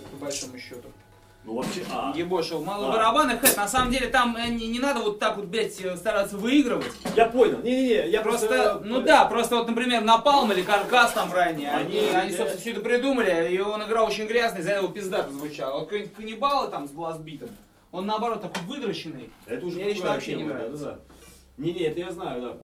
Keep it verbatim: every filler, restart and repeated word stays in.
по большому счету. Ну вообще, а. Ебошил. Малый А. барабан и хэт. На самом деле там э, не, не надо вот так вот, блядь, стараться выигрывать. Я понял. Не-не-не, я Просто, просто... ну да, просто вот, например, Напалм или Каркас там ранее, они, Они- они, собственно, все это придумали, и он играл очень грязный, из-за этого пиздато звучал. Вот какой-нибудь каннибалы там с бластбитом, он наоборот такой выдроченный. Это уже Мне лично другая вообще не тема, нравится. да, да, да. Не-не, это я знаю, да.